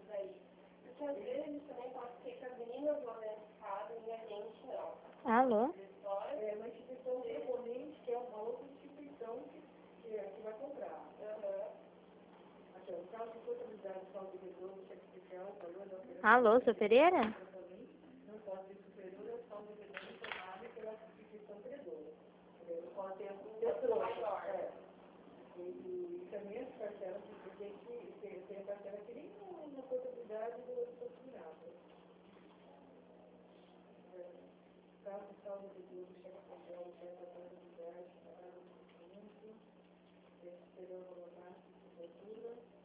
Porque às vezes também pode ser que as meninas lá dentro fazem e a gente não. Alô? É uma instituição proponente que é uma outra instituição que vai comprar. Aqui, no caso de contabilidade de saúde de retorno, cheque especial, valor da operação. Alô, seu Pereira? Não pode ser superior ao saldo de retorno informado pela instituição credora. Não pode ter um maior. E também as parcelas, porque tem a parcela que nem na contabilidade do consignado. Caso saldo de retorno, cheque especial, oferta da contabilidade, pagamento do documento, esperando o máximo de cobertura.